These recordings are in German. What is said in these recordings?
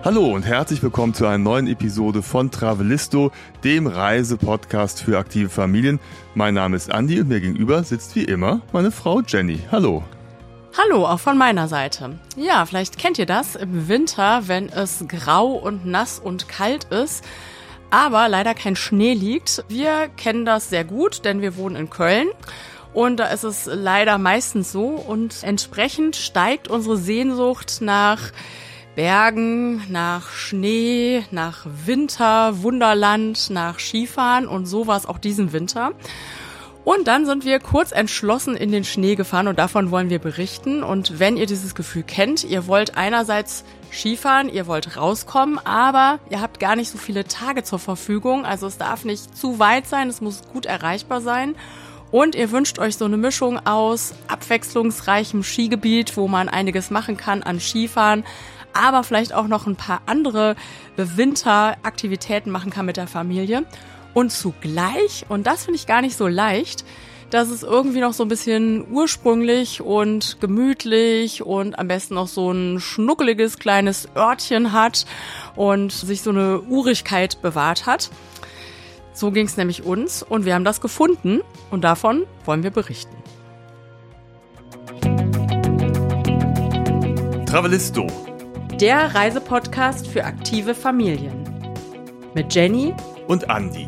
Hallo und herzlich willkommen zu einer neuen Episode von Travelisto, dem Reisepodcast für aktive Familien. Mein Name ist Andi und mir gegenüber sitzt wie immer meine Frau Jenny. Hallo. Hallo, auch von meiner Seite. Ja, vielleicht kennt ihr das im Winter, wenn es grau und nass und kalt ist, aber leider kein Schnee liegt. Wir kennen das sehr gut, denn wir wohnen in Köln. Und da ist es leider meistens so und entsprechend steigt unsere Sehnsucht nach Bergen, nach Schnee, nach Winter, Wunderland, nach Skifahren und so war es auch diesen Winter. Und dann sind wir kurz entschlossen in den Schnee gefahren und davon wollen wir berichten. Und wenn ihr dieses Gefühl kennt, ihr wollt einerseits Skifahren, ihr wollt rauskommen, aber ihr habt gar nicht so viele Tage zur Verfügung. Also es darf nicht zu weit sein, es muss gut erreichbar sein. Und ihr wünscht euch so eine Mischung aus abwechslungsreichem Skigebiet, wo man einiges machen kann an Skifahren, aber vielleicht auch noch ein paar andere Winteraktivitäten machen kann mit der Familie. Und zugleich, und das finde ich gar nicht so leicht, dass es irgendwie noch so ein bisschen ursprünglich und gemütlich und am besten noch so ein schnuckeliges kleines Örtchen hat und sich so eine Urigkeit bewahrt hat. So ging es nämlich uns und wir haben das gefunden und davon wollen wir berichten. Travelisto, Der Reisepodcast für aktive Familien. Mit Jenny und Andi.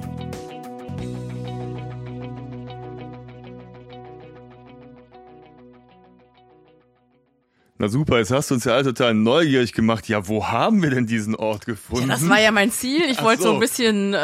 Na super, jetzt hast du uns ja alle total neugierig gemacht. Ja, wo haben wir denn diesen Ort gefunden? Ja, das war ja mein Ziel. Ich wollte so ein bisschen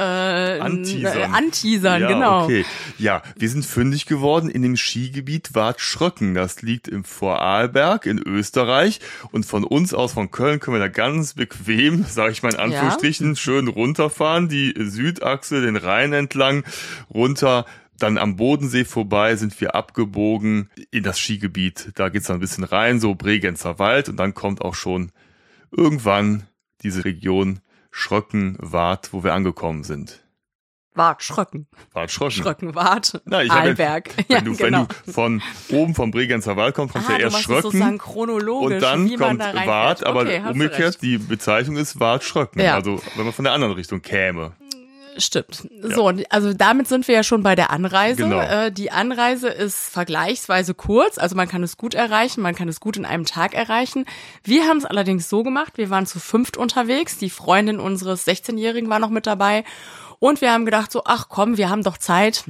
anteasern, ja, genau. Okay. Ja, wir sind fündig geworden in dem Skigebiet Bad Schröcken. Das liegt im Vorarlberg in Österreich. Und von uns aus, von Köln, können wir da ganz bequem, sage ich mal in Anführungsstrichen, schön runterfahren. Die Südachse, den Rhein entlang, runter. Dann am Bodensee vorbei sind wir abgebogen in das Skigebiet. Da geht's dann ein bisschen rein, so Bregenzer Wald. Und dann kommt auch schon irgendwann diese Region Schröcken-Wart, wo wir angekommen sind. Wart, Schröcken. Wart, Schröcken. Schröcken, Wart, Arlberg. Ja, Wenn du von oben vom Bregenzer Wald kommst, kommst du ja erst Schröcken. Sozusagen chronologisch, und dann wie kommt man da Wart, aber okay, umgekehrt, die Bezeichnung ist Wart Schröcken. Ja. Also wenn man von der anderen Richtung käme. Stimmt. So, also damit sind wir ja schon bei der Anreise. Genau. Die Anreise ist vergleichsweise kurz, also man kann es gut erreichen, man kann es gut in einem Tag erreichen. Wir haben es allerdings so gemacht, wir waren zu 5 unterwegs, die Freundin unseres 16-Jährigen war noch mit dabei und wir haben gedacht so, ach komm, wir haben doch Zeit.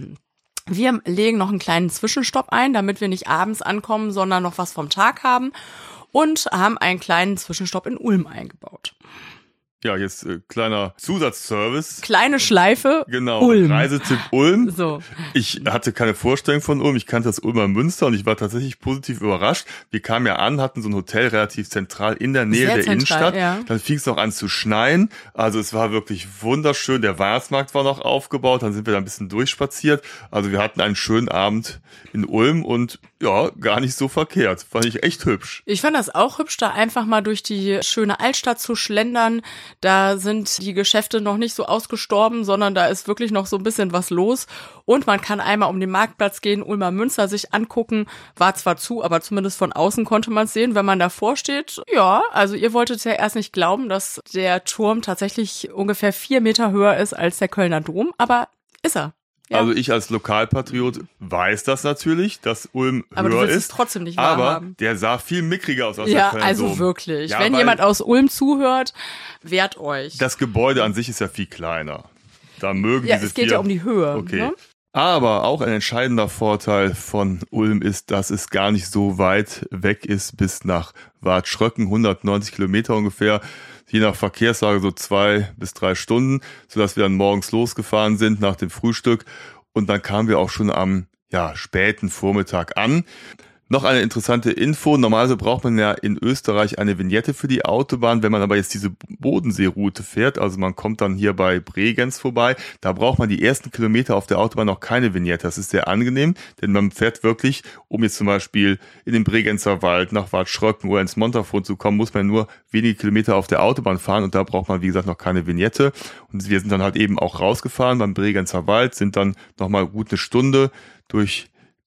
Wir legen noch einen kleinen Zwischenstopp ein, damit wir nicht abends ankommen, sondern noch was vom Tag haben und haben einen kleinen Zwischenstopp in Ulm eingebaut. Ja, jetzt kleiner Zusatzservice. Kleine Schleife, Genau, Ulm. Reisetipp Ulm. So. Ich hatte keine Vorstellung von Ulm, ich kannte das Ulmer Münster und ich war tatsächlich positiv überrascht. Wir kamen ja an, hatten so ein Hotel relativ zentral in der Nähe der Innenstadt. Ja. Dann fing es noch an zu schneien, also es war wirklich wunderschön. Der Weihnachtsmarkt war noch aufgebaut, dann sind wir da ein bisschen durchspaziert. Also wir hatten einen schönen Abend in Ulm und ja, gar nicht so verkehrt. Fand ich echt hübsch. Ich fand das auch hübsch, da einfach mal durch die schöne Altstadt zu schlendern. Da sind die Geschäfte noch nicht so ausgestorben, sondern da ist wirklich noch so ein bisschen was los. Und man kann einmal um den Marktplatz gehen, Ulmer Münster sich angucken. War zwar zu, aber zumindest von außen konnte man es sehen, wenn man davor steht. Ja, also ihr wolltet ja erst nicht glauben, dass der Turm tatsächlich ungefähr 4 Meter höher ist als der Kölner Dom, aber ist er. Ja. Also ich als Lokalpatriot weiß das natürlich, dass Ulm aber höher du willst ist. Es trotzdem nicht aber wahrhaben. Der sah viel mickriger aus als ja, der Kölner also Dom. wirklich. Ja, wenn jemand aus Ulm zuhört, wehrt euch. Das Gebäude an sich ist ja viel kleiner. Da mögen ja, diese es geht ja um die Höhe. Okay. Ne? Aber auch ein entscheidender Vorteil von Ulm ist, dass es gar nicht so weit weg ist bis nach Bad Schröcken, 190 Kilometer ungefähr. Je nach Verkehrslage so 2 bis 3 Stunden, sodass wir dann morgens losgefahren sind nach dem Frühstück. Und dann kamen wir auch schon am späten Vormittag an. Noch eine interessante Info. Normalerweise braucht man ja in Österreich eine Vignette für die Autobahn. Wenn man aber jetzt diese Bodenseeroute fährt, also man kommt dann hier bei Bregenz vorbei, da braucht man die ersten Kilometer auf der Autobahn noch keine Vignette. Das ist sehr angenehm, denn man fährt wirklich, um jetzt zum Beispiel in den Bregenzer Wald nach Bad Schröcken oder ins Montafon zu kommen, muss man nur wenige Kilometer auf der Autobahn fahren und da braucht man, wie gesagt, noch keine Vignette. Und wir sind dann halt eben auch rausgefahren beim Bregenzer Wald, sind dann nochmal gut eine Stunde durch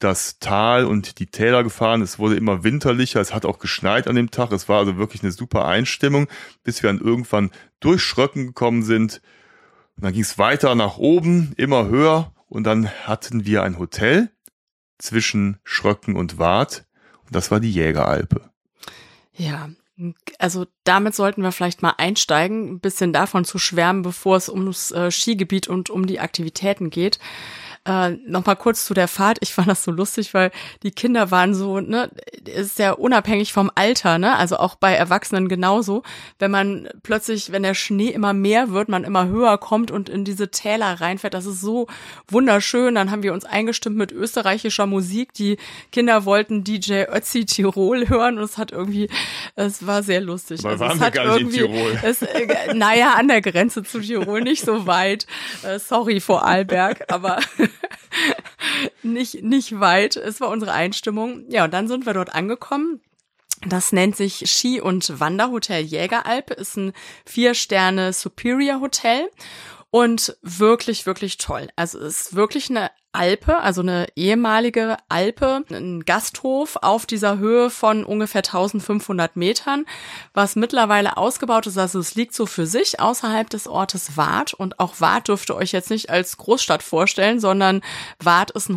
das Tal und die Täler gefahren. Es wurde immer winterlicher, es hat auch geschneit an dem Tag. Es war also wirklich eine super Einstimmung, bis wir dann irgendwann durch Schröcken gekommen sind. Und dann ging es weiter nach oben, immer höher. Und dann hatten wir ein Hotel zwischen Schröcken und Waadt. Und das war die Jägeralpe. Ja, also damit sollten wir vielleicht mal einsteigen, ein bisschen davon zu schwärmen, bevor es ums Skigebiet und um die Aktivitäten geht. Nochmal kurz zu der Fahrt. Ich fand das so lustig, weil die Kinder waren so, ne, ist ja unabhängig vom Alter, ne, also auch bei Erwachsenen genauso. Wenn man plötzlich, wenn der Schnee immer mehr wird, man immer höher kommt und in diese Täler reinfährt, das ist so wunderschön. Dann haben wir uns eingestimmt mit österreichischer Musik. Die Kinder wollten DJ Ötzi Tirol hören und es war sehr lustig. Aber waren wir gar nicht in Tirol? Naja, an der Grenze zu Tirol, nicht so weit. Sorry, Vorarlberg, aber nicht weit. Es war unsere Einstimmung. Ja, und dann sind wir dort angekommen. Das nennt sich Ski- und Wanderhotel Jägeralpe, ist ein 4-Sterne Superior Hotel und wirklich, wirklich toll. Also es ist wirklich eine Alpe, also eine ehemalige Alpe, ein Gasthof auf dieser Höhe von ungefähr 1500 Metern, was mittlerweile ausgebaut ist. Also es liegt so für sich außerhalb des Ortes Waadt, und auch Waadt dürft ihr euch jetzt nicht als Großstadt vorstellen, sondern Waadt ist ein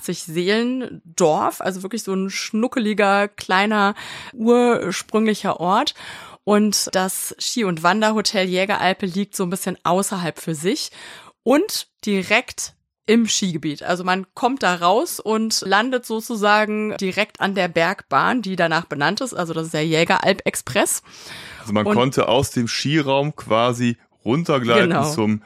180-Seelen-Dorf, also wirklich so ein schnuckeliger, kleiner, ursprünglicher Ort. Und das Ski- und Wanderhotel Jägeralpe liegt so ein bisschen außerhalb für sich und direkt im Skigebiet. Also man kommt da raus und landet sozusagen direkt an der Bergbahn, die danach benannt ist. Also das ist der Jägeralp-Express. Also man konnte aus dem Skiraum quasi runtergleiten zum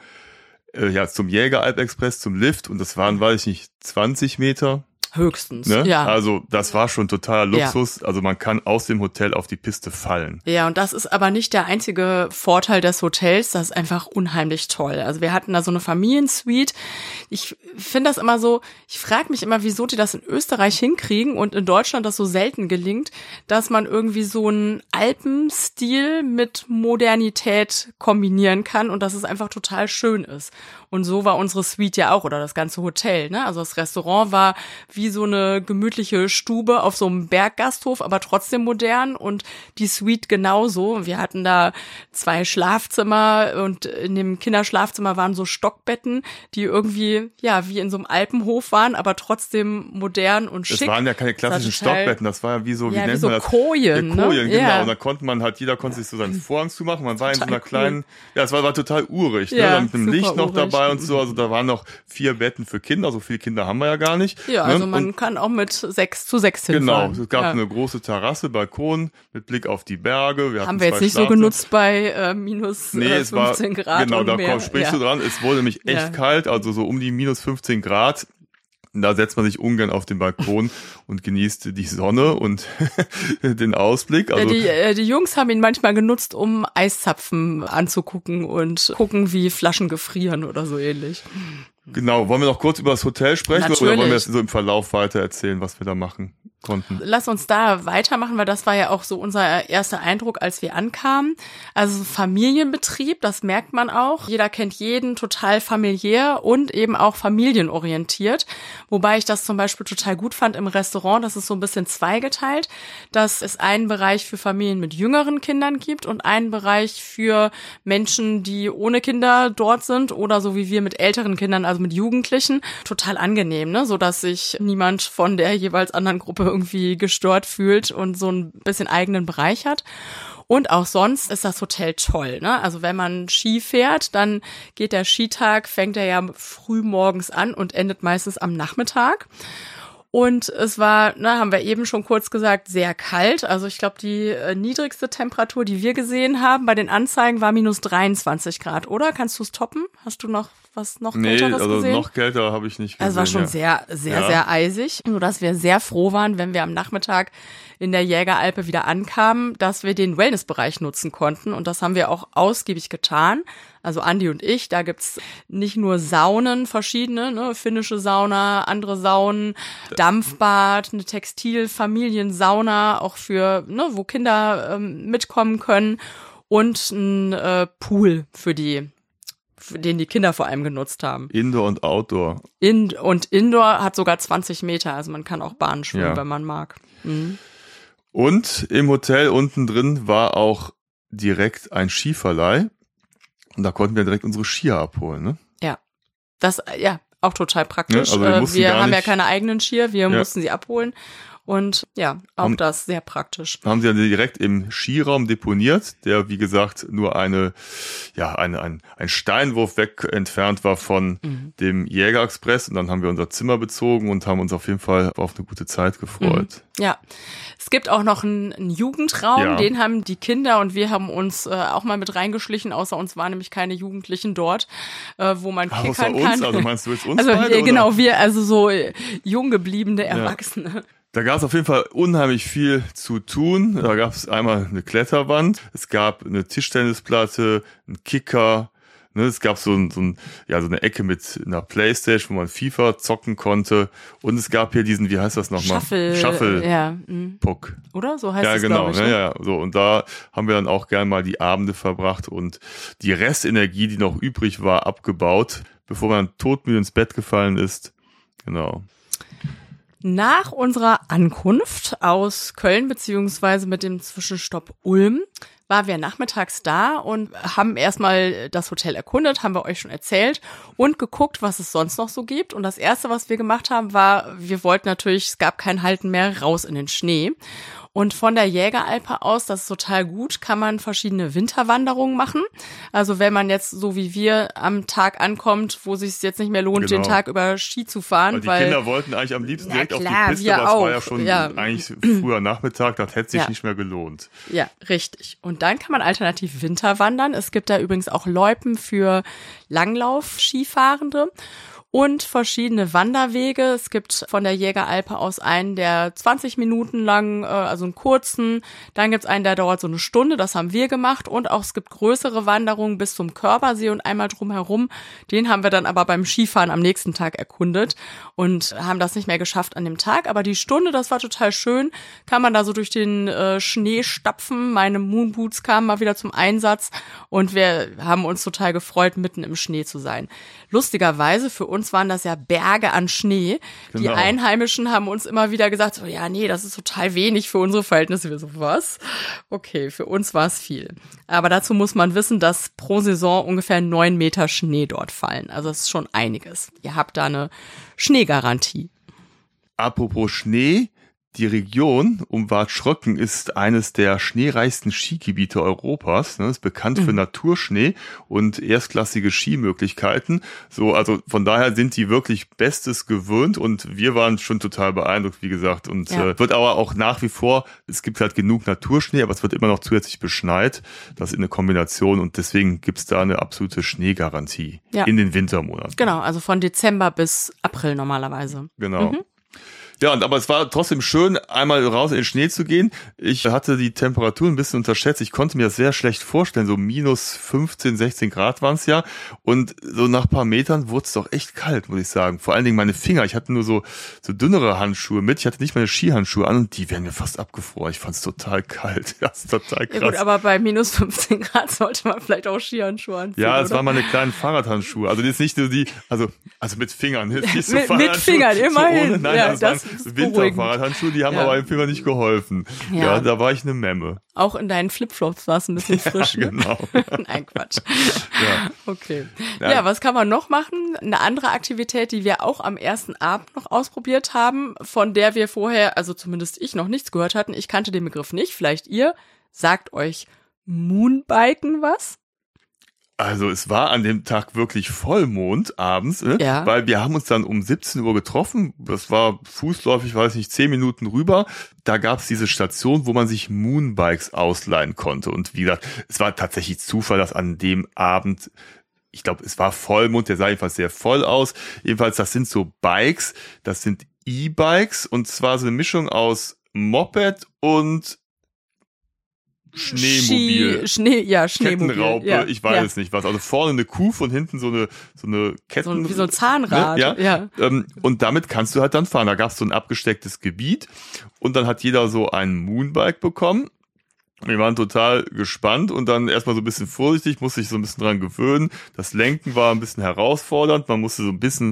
Jägeralp-Express, zum Lift. Und das waren, weiß ich nicht, 20 Meter. Höchstens, ne? Ja. Also das war schon totaler Luxus. Ja. Also man kann aus dem Hotel auf die Piste fallen. Ja, und das ist aber nicht der einzige Vorteil des Hotels. Das ist einfach unheimlich toll. Also wir hatten da so eine Familiensuite. Ich finde das immer so, ich frage mich immer, wieso die das in Österreich hinkriegen und in Deutschland das so selten gelingt, dass man irgendwie so einen Alpenstil mit Modernität kombinieren kann und dass es einfach total schön ist. Und so war unsere Suite ja auch, oder das ganze Hotel, ne? Also das Restaurant war wie so eine gemütliche Stube auf so einem Berggasthof, aber trotzdem modern, und die Suite genauso. Wir hatten da 2 Schlafzimmer und in dem Kinderschlafzimmer waren so Stockbetten, die irgendwie, ja, wie in so einem Alpenhof waren, aber trotzdem modern und schick. Das waren ja keine klassischen Stockbetten, das war ja wie so, wie nennt man das? Kojen, ja, Kojen, ne? genau. Ja. Und da konnte man halt, jeder konnte sich so seinen Vorhang zumachen. Man war in so einer kleinen, ja, es war total urig, ne? Dann mit einem Licht noch dabei und so. Also da waren noch 4 Betten für Kinder. So viele Kinder haben wir ja gar nicht. Ja, ne? also man kann auch mit 6 zu 6 hinfahren. Genau, es gab eine große Terrasse, Balkon mit Blick auf die Berge. Haben wir jetzt nicht so genutzt bei minus 15 Grad. Genau, und mehr. Sprichst du dran. Es wurde nämlich echt kalt, also so um die minus 15 Grad. Da setzt man sich ungern auf den Balkon und genießt die Sonne und den Ausblick. Also die Jungs haben ihn manchmal genutzt, um Eiszapfen anzugucken und gucken, wie Flaschen gefrieren oder so ähnlich. Genau, wollen wir noch kurz über das Hotel sprechen? Natürlich. Oder wollen wir jetzt so im Verlauf weiter erzählen, was wir da machen konnten? Lass uns da weitermachen, weil das war ja auch so unser erster Eindruck, als wir ankamen. Also Familienbetrieb, das merkt man auch. Jeder kennt jeden, total familiär und eben auch familienorientiert. Wobei ich das zum Beispiel total gut fand im Restaurant, das ist so ein bisschen zweigeteilt, dass es einen Bereich für Familien mit jüngeren Kindern gibt und einen Bereich für Menschen, die ohne Kinder dort sind oder so wie wir mit älteren Kindern, also mit Jugendlichen. Total angenehm, ne? So dass sich niemand von der jeweils anderen Gruppe irgendwie gestört fühlt und so ein bisschen eigenen Bereich hat. Und auch sonst ist das Hotel toll, ne? Also wenn man Ski fährt, dann geht der Skitag, fängt er ja früh morgens an und endet meistens am Nachmittag. Und es war, haben wir eben schon kurz gesagt, sehr kalt. Also ich glaube, die niedrigste Temperatur, die wir gesehen haben bei den Anzeigen, war minus 23 Grad, oder? Kannst du es toppen? Hast du noch was noch Kälteres gesehen? Nee, also noch kälter habe ich nicht gesehen. Also es war schon sehr eisig. Nur dass wir sehr froh waren, wenn wir am Nachmittag in der Jägeralpe wieder ankamen, dass wir den Wellnessbereich nutzen konnten. Und das haben wir auch ausgiebig getan. Also Andi und ich, da gibt's nicht nur Saunen, verschiedene, ne, finnische Sauna, andere Saunen, Dampfbad, eine Textil-Familiensauna, auch für, ne, wo Kinder mitkommen können, und ein Pool für die den die Kinder vor allem genutzt haben. Indoor und Outdoor. Und Indoor hat sogar 20 Meter, also man kann auch Bahnen schwimmen, wenn man mag. Mhm. Und im Hotel unten drin war auch direkt ein Skiverleih und da konnten wir direkt unsere Skier abholen, ne? Ja, das, auch total praktisch. Ja, also wir haben ja keine eigenen Skier, wir mussten sie abholen. Und ja, auch das sehr praktisch. Haben sie dann direkt im Skiraum deponiert, der wie gesagt nur ein Steinwurf weg entfernt war von dem Jägerexpress. Und dann haben wir unser Zimmer bezogen und haben uns auf jeden Fall auf eine gute Zeit gefreut. Ja, es gibt auch noch einen Jugendraum, den haben die Kinder und wir haben uns auch mal mit reingeschlichen, außer uns waren nämlich keine Jugendlichen dort, wo man kickern außer kann. Uns? Also meinst du jetzt uns also beide, genau, oder? wir, also so jung gebliebene Erwachsene. Da gab es auf jeden Fall unheimlich viel zu tun. Da gab es einmal eine Kletterwand, es gab eine Tischtennisplatte, einen Kicker, ne, es gab so eine Ecke mit einer Playstation, wo man FIFA zocken konnte. Und es gab hier diesen, wie heißt das nochmal? Shuffle. Puck. Oder? So heißt es, genau, glaube ich. Ne? Ja, so. Und da haben wir dann auch gerne mal die Abende verbracht und die Restenergie, die noch übrig war, abgebaut, bevor man todmüde ins Bett gefallen ist. Genau. Nach unserer Ankunft aus Köln beziehungsweise mit dem Zwischenstopp Ulm waren wir nachmittags da und haben erstmal das Hotel erkundet, haben wir euch schon erzählt und geguckt, was es sonst noch so gibt. Und das Erste, was wir gemacht haben, war, wir wollten natürlich, es gab kein Halten mehr, raus in den Schnee. Und von der Jägeralpe aus, das ist total gut, kann man verschiedene Winterwanderungen machen. Also wenn man jetzt so wie wir am Tag ankommt, wo es sich jetzt nicht mehr lohnt, den Tag über Ski zu fahren. Weil die Kinder wollten eigentlich am liebsten direkt auf die Piste, aber es war ja schon eigentlich früher Nachmittag, das hätte sich nicht mehr gelohnt. Ja, richtig. Und dann kann man alternativ Winterwandern. Es gibt da übrigens auch Loipen für Langlauf-Skifahrende. Und verschiedene Wanderwege. Es gibt von der Jägeralpe aus einen, der 20 Minuten lang, also einen kurzen. Dann gibt's einen, der dauert so eine Stunde. Das haben wir gemacht. Und auch es gibt größere Wanderungen bis zum Körpersee und einmal drumherum. Den haben wir dann aber beim Skifahren am nächsten Tag erkundet und haben das nicht mehr geschafft an dem Tag. Aber die Stunde, das war total schön. Kann man da so durch den Schnee stapfen. Meine Moonboots kamen mal wieder zum Einsatz. Und wir haben uns total gefreut, mitten im Schnee zu sein. Lustigerweise für uns waren das ja Berge an Schnee. Genau. Die Einheimischen haben uns immer wieder gesagt, so, ja, nee, das ist total wenig für unsere Verhältnisse. Wir so, was? Okay, für uns war es viel. Aber dazu muss man wissen, dass pro Saison ungefähr 9 Meter Schnee dort fallen. Also das ist schon einiges. Ihr habt da eine Schneegarantie. Apropos Schnee. Die Region um Watschröcken ist eines der schneereichsten Skigebiete Europas. Ist bekannt für Naturschnee und erstklassige Skimöglichkeiten. So, also von daher sind die wirklich Bestes gewöhnt und wir waren schon total beeindruckt, wie gesagt. Und wird aber auch nach wie vor, es gibt halt genug Naturschnee, aber es wird immer noch zusätzlich beschneit. Das ist eine Kombination und deswegen gibt's da eine absolute Schneegarantie in den Wintermonaten. Genau, also von Dezember bis April normalerweise. Genau. Ja, aber es war trotzdem schön, einmal raus in den Schnee zu gehen. Ich hatte die Temperatur ein bisschen unterschätzt. Ich konnte mir das sehr schlecht vorstellen. So minus 15, 16 Grad waren es ja. Und so nach ein paar Metern wurde es doch echt kalt, muss ich sagen. Vor allen Dingen meine Finger. Ich hatte nur so dünnere Handschuhe mit. Ich hatte nicht meine Skihandschuhe an und die wären mir fast abgefroren. Ich fand es total kalt. Das ist total krass. Ja gut, aber bei minus 15 Grad sollte man vielleicht auch Skihandschuhe anziehen. Ja, es waren meine kleinen Fahrradhandschuhe. Also jetzt nicht nur die, also mit Fingern. Nicht so mit Fingern, immerhin. So nein, das Winterfahrradhandschuhe, die haben aber im Finger nicht geholfen. Ja, da war ich eine Memme. Auch in deinen Flipflops war es ein bisschen frisch. Ja, genau. Nein, Quatsch. Okay. Ja, was kann man noch machen? Eine andere Aktivität, die wir auch am ersten Abend noch ausprobiert haben, von der wir vorher, also zumindest ich, noch nichts gehört hatten. Ich kannte den Begriff nicht. Vielleicht ihr. Sagt euch Moonbiken was? Also es war an dem Tag wirklich Vollmond abends, weil wir haben uns dann um 17 Uhr getroffen. Das war fußläufig, weiß nicht, 10 Minuten rüber. Da gab es diese Station, wo man sich Moonbikes ausleihen konnte. Und wie gesagt, es war tatsächlich Zufall, dass an dem Abend, ich glaube, es war Vollmond, der sah jedenfalls sehr voll aus. Jedenfalls, das sind so Bikes, das sind E-Bikes und zwar so eine Mischung aus Moped und Schneemobil. Schneemobil. Kettenraupe, ich weiß es nicht was. Also vorne eine Kuh und hinten so eine Ketten. Wie so ein Zahnrad. Ne? Ja. Und damit kannst du halt dann fahren. Da gab es so ein abgestecktes Gebiet und dann hat jeder so ein Moonbike bekommen. Wir waren total gespannt und dann erstmal so ein bisschen vorsichtig, musste sich so ein bisschen dran gewöhnen. Das Lenken war ein bisschen herausfordernd. Man musste so ein bisschen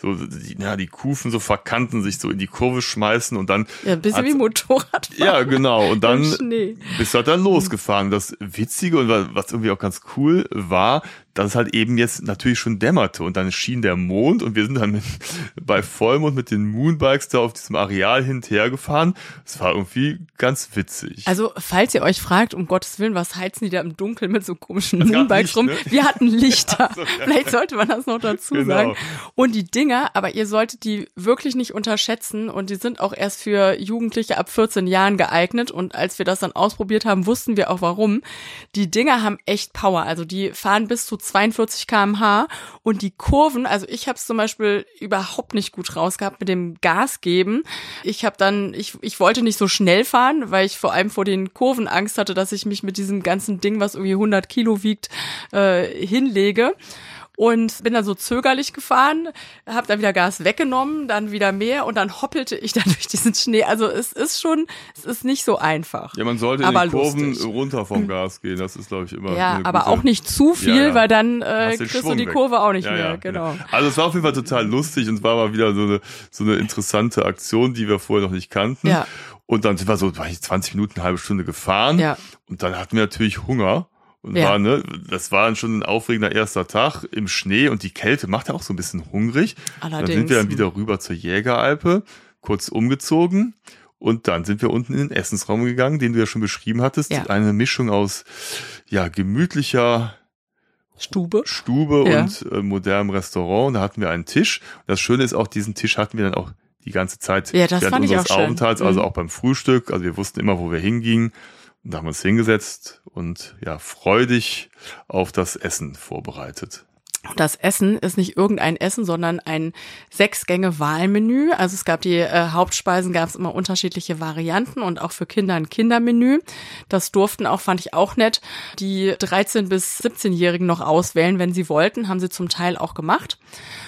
die Kufen so verkanten, sich so in die Kurve schmeißen und dann... Ja, ein bisschen wie Motorradfahren. Ja, genau. Und dann bist du halt dann losgefahren. Das Witzige und was irgendwie auch ganz cool war, dass es halt eben jetzt natürlich schon dämmerte und dann schien der Mond und wir sind dann bei Vollmond mit den Moonbikes da auf diesem Areal hinterher gefahren. Es war irgendwie ganz witzig. Also, falls ihr euch fragt, um Gottes Willen, was heizen die da im Dunkeln mit so komischen Moonbikes rum? Ne? Wir hatten Lichter. So, ja. Vielleicht sollte man das noch dazu sagen. Und die Dinger, aber ihr solltet die wirklich nicht unterschätzen und die sind auch erst für Jugendliche ab 14 Jahren geeignet und als wir das dann ausprobiert haben, wussten wir auch warum. Die Dinger haben echt Power, also die fahren bis zu 42 km/h und die Kurven, also ich habe es zum Beispiel überhaupt nicht gut rausgehabt mit dem Gas geben. Ich wollte nicht so schnell fahren, weil ich vor allem vor den Kurven Angst hatte, dass ich mich mit diesem ganzen Ding, was irgendwie 100 Kilo wiegt, hinlege. Und bin dann so zögerlich gefahren, habe dann wieder Gas weggenommen, dann wieder mehr und dann hoppelte ich da durch diesen Schnee. Also es ist nicht so einfach. Ja, man sollte in den Kurven runter vom Gas gehen, das ist, glaube ich, immer ja, aber auch nicht zu viel, weil dann kriegst du die Kurve weg. auch nicht mehr. Genau. Also es war auf jeden Fall total lustig und war mal wieder so eine interessante Aktion, die wir vorher noch nicht kannten. Ja. Und dann sind wir so 20 Minuten, eine halbe Stunde gefahren und dann hatten wir natürlich Hunger. Und das war schon ein aufregender erster Tag im Schnee und die Kälte macht ja auch so ein bisschen hungrig. Allerdings. Dann sind wir dann wieder rüber zur Jägeralpe, kurz umgezogen und dann sind wir unten in den Essensraum gegangen, den du ja schon beschrieben hattest. Ja. Eine Mischung aus gemütlicher Stube und modernem Restaurant. Und da hatten wir einen Tisch. Und das Schöne ist auch, diesen Tisch hatten wir dann auch die ganze Zeit während unseres Aufenthalts, also auch beim Frühstück. Also wir wussten immer, wo wir hingingen. Und da haben wir uns hingesetzt und freudig auf das Essen vorbereitet. Das Essen ist nicht irgendein Essen, sondern ein 6-Gänge-Wahlmenü. Also es gab die Hauptspeisen, gab es immer unterschiedliche Varianten und auch für Kinder ein Kindermenü. Das durften auch, fand ich auch nett, die 13- bis 17-Jährigen noch auswählen, wenn sie wollten, haben sie zum Teil auch gemacht.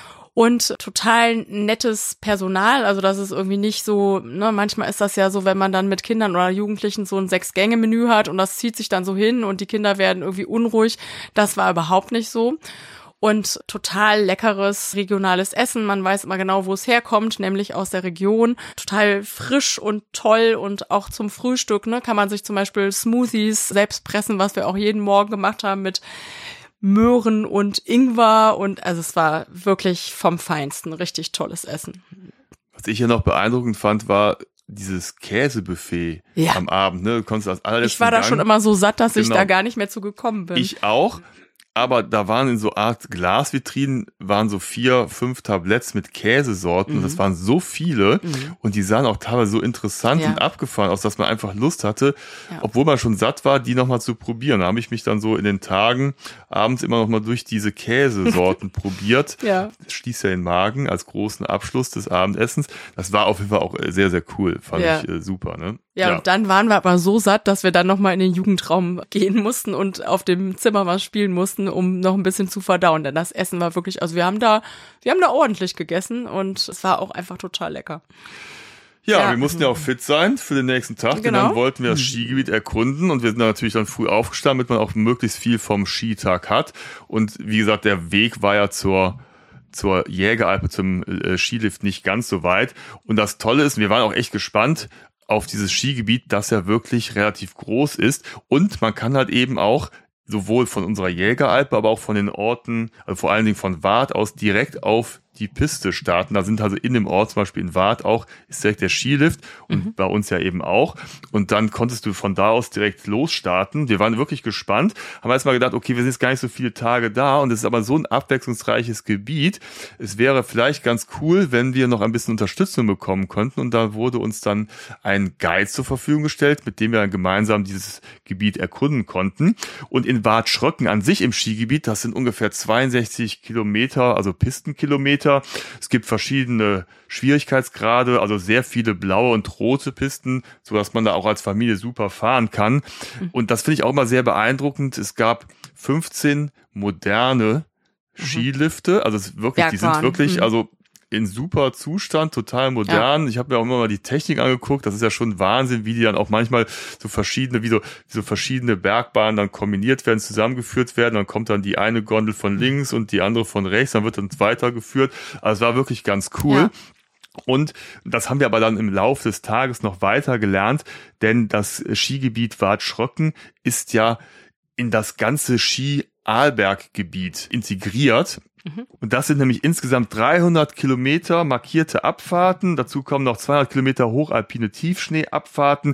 Und total nettes Personal, also das ist irgendwie nicht so, ne, manchmal ist das ja so, wenn man dann mit Kindern oder Jugendlichen so ein 6-Gänge-Menü hat und das zieht sich dann so hin und die Kinder werden irgendwie unruhig. Das war überhaupt nicht so. Und total leckeres regionales Essen. Man weiß immer genau, wo es herkommt, nämlich aus der Region. Total frisch und toll und auch zum Frühstück, ne, kann man sich zum Beispiel Smoothies selbst pressen, was wir auch jeden Morgen gemacht haben mit Möhren und Ingwer und also es war wirklich vom Feinsten, richtig tolles Essen. Was ich ja noch beeindruckend fand, war dieses Käsebuffet am Abend. Ne? Du konntest als allerletzten Ich war da Gang, schon immer so satt, dass ich da gar nicht mehr zu gekommen bin. Ich auch. Aber da waren in so Art Glasvitrinen waren so 4, 5 Tabletts mit Käsesorten. Und das waren so viele. Und die sahen auch teilweise so interessant und abgefahren aus, dass man einfach Lust hatte, obwohl man schon satt war, die nochmal zu probieren. Da habe ich mich dann so in den Tagen abends immer nochmal durch diese Käsesorten probiert. Das schließt ja den Magen als großen Abschluss des Abendessens. Das war auf jeden Fall auch sehr, sehr cool. Fand ich super, ne? Ja, und dann waren wir aber so satt, dass wir dann nochmal in den Jugendraum gehen mussten und auf dem Zimmer was spielen mussten, um noch ein bisschen zu verdauen. Denn das Essen war wirklich, also wir haben da ordentlich gegessen und es war auch einfach total lecker. Ja, wir mussten ja auch fit sein für den nächsten Tag, denn dann wollten wir das Skigebiet erkunden und wir sind dann natürlich dann früh aufgestanden, damit man auch möglichst viel vom Skitag hat. Und wie gesagt, der Weg war ja zur Jägeralpe, zum Skilift nicht ganz so weit. Und das Tolle ist, wir waren auch echt gespannt auf dieses Skigebiet, das ja wirklich relativ groß ist. Und man kann halt eben auch sowohl von unserer Jägeralpe, aber auch von den Orten, also vor allen Dingen von Waadt aus direkt auf die Piste starten. Da sind also in dem Ort, zum Beispiel in Waadt auch, ist direkt der Skilift und bei uns ja eben auch. Und dann konntest du von da aus direkt losstarten. Wir waren wirklich gespannt, haben erstmal gedacht, okay, wir sind jetzt gar nicht so viele Tage da und es ist aber so ein abwechslungsreiches Gebiet. Es wäre vielleicht ganz cool, wenn wir noch ein bisschen Unterstützung bekommen könnten. Und da wurde uns dann ein Guide zur Verfügung gestellt, mit dem wir dann gemeinsam dieses Gebiet erkunden konnten. Und in Bad Schröcken an sich im Skigebiet, das sind ungefähr 62 Kilometer, also Pistenkilometer. Es gibt verschiedene Schwierigkeitsgrade, also sehr viele blaue und rote Pisten, sodass man da auch als Familie super fahren kann. Und das finde ich auch immer sehr beeindruckend. Es gab 15 moderne Skilifte, also es ist wirklich, die sind wirklich, also in super Zustand, total modern. Ja. Ich habe mir auch immer mal die Technik angeguckt. Das ist ja schon Wahnsinn, wie die dann auch manchmal so verschiedene, wie so verschiedene Bergbahnen dann kombiniert werden, zusammengeführt werden. Dann kommt dann die eine Gondel von links und die andere von rechts. Dann wird dann weitergeführt. Also es war wirklich ganz cool. Ja. Und das haben wir aber dann im Laufe des Tages noch weiter gelernt, denn das Skigebiet Watschröcken ist ja in das ganze Ski-Arlberggebiet integriert. Und das sind nämlich insgesamt 300 Kilometer markierte Abfahrten. Dazu kommen noch 200 Kilometer hochalpine Tiefschneeabfahrten,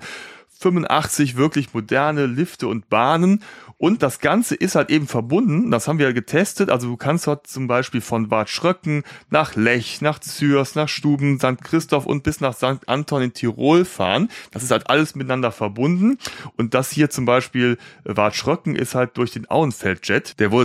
85 wirklich moderne Lifte und Bahnen. Und das Ganze ist halt eben verbunden, das haben wir getestet, also du kannst dort zum Beispiel von Watschröcken nach Lech, nach Zürs, nach Stuben, St. Christoph und bis nach St. Anton in Tirol fahren. Das ist halt alles miteinander verbunden. Und das hier zum Beispiel Watschröcken ist halt durch den Auenfeldjet. Der wurde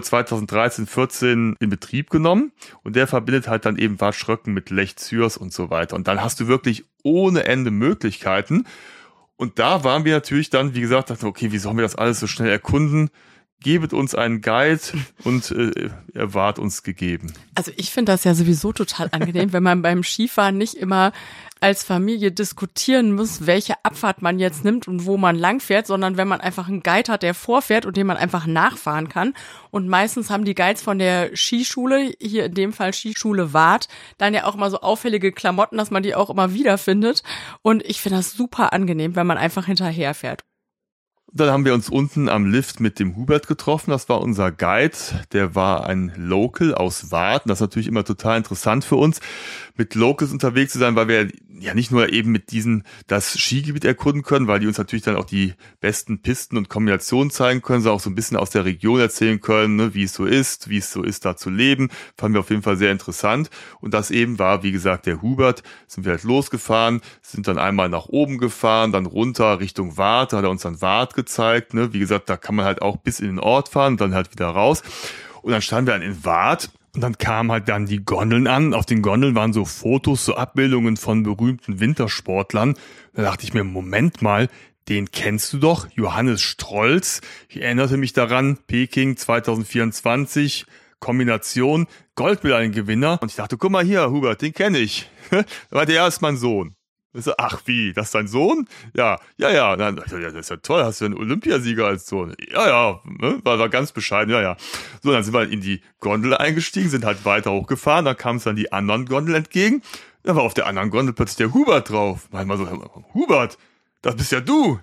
2013/14 in Betrieb genommen und der verbindet halt dann eben Watschröcken mit Lech, Zürs und so weiter. Und dann hast du wirklich ohne Ende Möglichkeiten. Und da waren wir natürlich dann, wie gesagt, dachten, okay, wie sollen wir das alles so schnell erkunden? Gebet uns einen Guide und er ward uns gegeben. Also ich finde das ja sowieso total angenehm, wenn man beim Skifahren nicht immer als Familie diskutieren muss, welche Abfahrt man jetzt nimmt und wo man langfährt, sondern wenn man einfach einen Guide hat, der vorfährt und den man einfach nachfahren kann. Und meistens haben die Guides von der Skischule, hier in dem Fall Skischule Wart, dann ja auch immer so auffällige Klamotten, dass man die auch immer wiederfindet. Und ich finde das super angenehm, wenn man einfach hinterherfährt. Dann haben wir uns unten am Lift mit dem Hubert getroffen. Das war unser Guide. Der war ein Local aus Wart. Das ist natürlich immer total interessant für uns, mit Locals unterwegs zu sein, weil wir ja nicht nur eben mit diesen das Skigebiet erkunden können, weil die uns natürlich dann auch die besten Pisten und Kombinationen zeigen können, sondern auch so ein bisschen aus der Region erzählen können, ne, wie es so ist, da zu leben. Fanden wir auf jeden Fall sehr interessant. Und das eben war, wie gesagt, der Hubert. Sind wir halt losgefahren, sind dann einmal nach oben gefahren, dann runter Richtung Wart. Da hat er uns dann Wart gezeigt. Ne? Wie gesagt, da kann man halt auch bis in den Ort fahren und dann halt wieder raus. Und dann standen wir dann in Wart. Und dann kamen halt dann die Gondeln an. Auf den Gondeln waren so Fotos, so Abbildungen von berühmten Wintersportlern. Da dachte ich mir, Moment mal, den kennst du doch, Johannes Strolz. Ich erinnerte mich daran, Peking 2024, Kombination, Goldmedaillengewinner. Und ich dachte, guck mal hier, Hubert, den kenne ich. Aber der ist mein Sohn. Ich so, ach wie, das ist dein Sohn? Ja. Dann, ja, das ist ja toll, hast du einen Olympiasieger als Sohn? Ja, ne? war ganz bescheiden, ja. So, dann sind wir in die Gondel eingestiegen, sind halt weiter hochgefahren, dann kamen uns dann die anderen Gondel entgegen. Da war auf der anderen Gondel plötzlich der Hubert drauf. Mal so, Hubert, das bist ja du.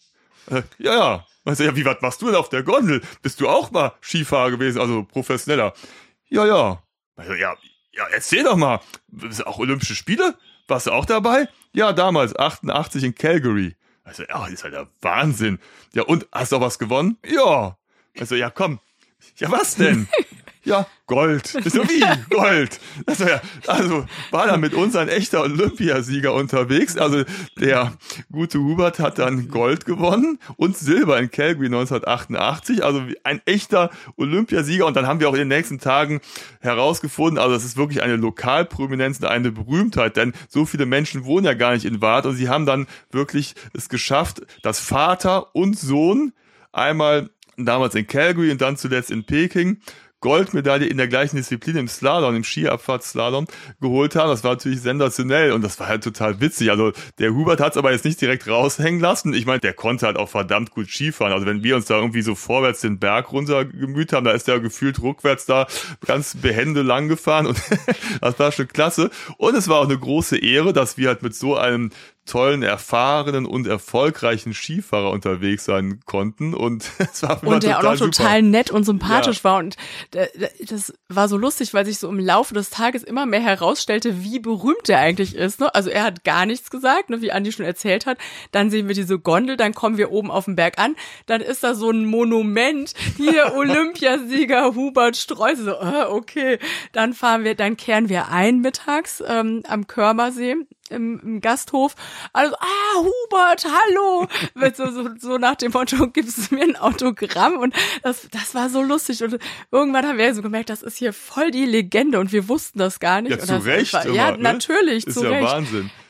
Ja. Also, ja, was machst du denn auf der Gondel? Bist du auch mal Skifahrer gewesen, also professioneller? Ja. Also, ja, erzähl doch mal, sind auch Olympische Spiele? Warst du auch dabei? Ja, damals, 88 in Calgary. Also, ja, das ist halt der Wahnsinn. Ja, und, hast du auch was gewonnen? Ja. Also, ja, komm. Ja, was denn? Ja, Gold. Ich so, wie? Gold. Also war da mit uns ein echter Olympiasieger unterwegs. Also der gute Hubert hat dann Gold gewonnen und Silber in Calgary 1988. Also ein echter Olympiasieger. Und dann haben wir auch in den nächsten Tagen herausgefunden, also das ist wirklich eine Lokalprominenz, eine Berühmtheit, denn so viele Menschen wohnen ja gar nicht in Wart. Und sie haben dann wirklich es geschafft, dass Vater und Sohn einmal damals in Calgary und dann zuletzt in Peking Goldmedaille in der gleichen Disziplin im Slalom, im Skiabfahrtsslalom geholt haben. Das war natürlich sensationell und das war halt total witzig. Also der Hubert hat es aber jetzt nicht direkt raushängen lassen. Ich meine, der konnte halt auch verdammt gut Skifahren. Also wenn wir uns da irgendwie so vorwärts den Berg runter gemüht haben, da ist der gefühlt rückwärts da ganz behende lang gefahren und das war schon klasse. Und es war auch eine große Ehre, dass wir halt mit so einem tollen, erfahrenen und erfolgreichen Skifahrer unterwegs sein konnten und es war und der auch noch total nett und sympathisch war und das war so lustig, weil sich so im Laufe des Tages immer mehr herausstellte, wie berühmt der eigentlich ist. Ne? Also er hat gar nichts gesagt, ne, wie Andi schon erzählt hat. Dann sehen wir diese Gondel, dann kommen wir oben auf den Berg an, dann ist da so ein Monument, hier Olympiasieger Hubert Strolz. So, okay, dann kehren wir ein mittags am Körmersee. Im Gasthof, also, Hubert, hallo, so nach dem Motto, gibst du mir ein Autogramm und das war so lustig und irgendwann haben wir so gemerkt, das ist hier voll die Legende und wir wussten das gar nicht. Ja, zu Recht. Ja, natürlich, ist zu ja Recht. Wahnsinn.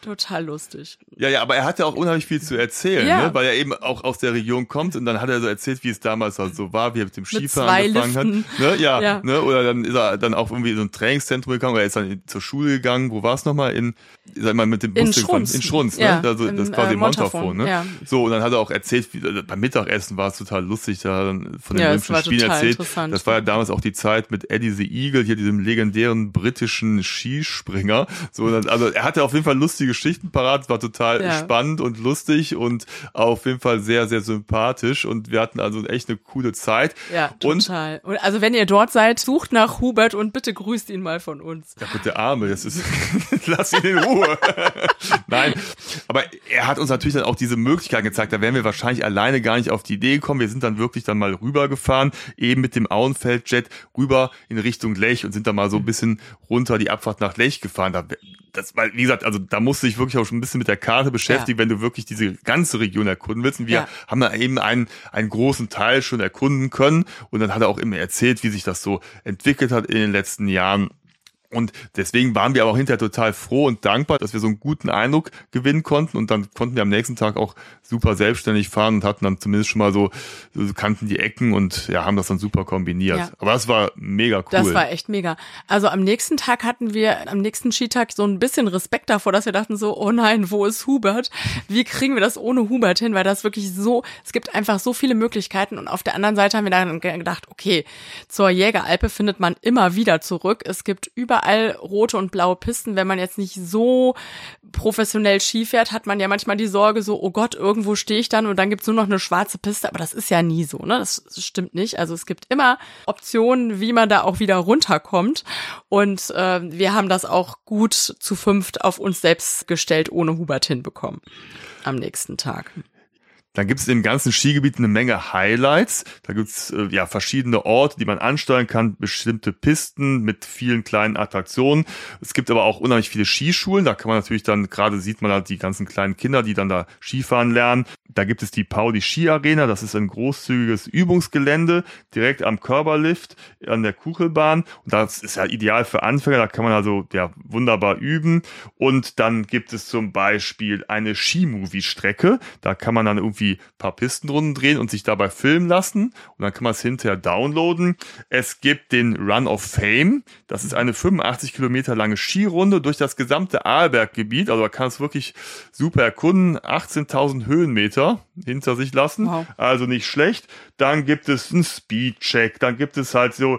Total lustig. Ja, aber er hatte auch unheimlich viel zu erzählen, ne? Weil er eben auch aus der Region kommt und dann hat er so erzählt, wie es damals halt so war, wie er mit dem Skifahren angefangen hat. Ne? Ja. Ne? Oder dann ist er dann auch irgendwie in so ein Trainingszentrum gegangen, oder er ist dann zur Schule gegangen. Wo war es nochmal? Mit dem Bus in Schrunz, ne? Also das ist quasi Montafon, ne? Ja. So, und dann hat er auch erzählt, beim Mittagessen war es total lustig, da hat er dann von den Olympischen Spielen erzählt. Das war ja damals auch die Zeit mit Eddie the Eagle, hier diesem legendären britischen Skispringer. So, also er hatte auf jeden Fall lustige Geschichten parat, war total spannend und lustig und auf jeden Fall sehr, sehr sympathisch und wir hatten also echt eine coole Zeit. Ja, total. Und also wenn ihr dort seid, sucht nach Hubert und bitte grüßt ihn mal von uns. Ja gut, der Arme, das ist, lass ihn in Ruhe. Nein, aber er hat uns natürlich dann auch diese Möglichkeiten gezeigt, da wären wir wahrscheinlich alleine gar nicht auf die Idee gekommen. Wir sind dann wirklich dann mal rübergefahren, eben mit dem Auenfeld-Jet rüber in Richtung Lech und sind dann mal so ein bisschen runter die Abfahrt nach Lech gefahren. Weil, wie gesagt, also da musst du dich wirklich auch schon ein bisschen mit der Karte beschäftigen, wenn du wirklich diese ganze Region erkunden willst. Und wir haben da eben einen großen Teil schon erkunden können. Und dann hat er auch immer erzählt, wie sich das so entwickelt hat in den letzten Jahren. Und deswegen waren wir aber auch hinterher total froh und dankbar, dass wir so einen guten Eindruck gewinnen konnten. Und dann konnten wir am nächsten Tag auch super selbstständig fahren und hatten dann zumindest schon mal so kannten die Ecken und haben das dann super kombiniert. Ja. Aber das war mega cool. Das war echt mega. Also am nächsten Skitag so ein bisschen Respekt davor, dass wir dachten so, oh nein, wo ist Hubert? Wie kriegen wir das ohne Hubert hin? Weil das wirklich es gibt einfach so viele Möglichkeiten. Und auf der anderen Seite haben wir dann gedacht, okay, zur Jägeralpe findet man immer wieder zurück. Es gibt überall rote und blaue Pisten. Wenn man jetzt nicht so professionell Ski fährt, hat man ja manchmal die Sorge so, oh Gott, irgendwo stehe ich dann und dann gibt's nur noch eine schwarze Piste. Aber das ist ja nie so, ne? Das stimmt nicht. Also es gibt immer Optionen, wie man da auch wieder runterkommt. Und wir haben das auch gut zu 5 auf uns selbst gestellt, ohne Hubert hinbekommen am nächsten Tag. Dann gibt es im ganzen Skigebiet eine Menge Highlights. Da gibt es verschiedene Orte, die man ansteuern kann, bestimmte Pisten mit vielen kleinen Attraktionen. Es gibt aber auch unheimlich viele Skischulen. Da kann man natürlich dann, gerade sieht man halt die ganzen kleinen Kinder, die dann da Skifahren lernen. Da gibt es die Pauli Ski Arena. Das ist ein großzügiges Übungsgelände direkt am Körperlift an der Kuchelbahn. Und das ist ja ideal für Anfänger. Da kann man also wunderbar üben. Und dann gibt es zum Beispiel eine Skimovie-Strecke. Da kann man dann irgendwie ein paar Pistenrunden drehen und sich dabei filmen lassen und dann kann man es hinterher downloaden. Es gibt den Run of Fame, das ist eine 85 Kilometer lange Skirunde durch das gesamte Arlberggebiet, also man kann es wirklich super erkunden, 18.000 Höhenmeter hinter sich lassen, also nicht schlecht. Dann gibt es einen Speedcheck, dann gibt es halt so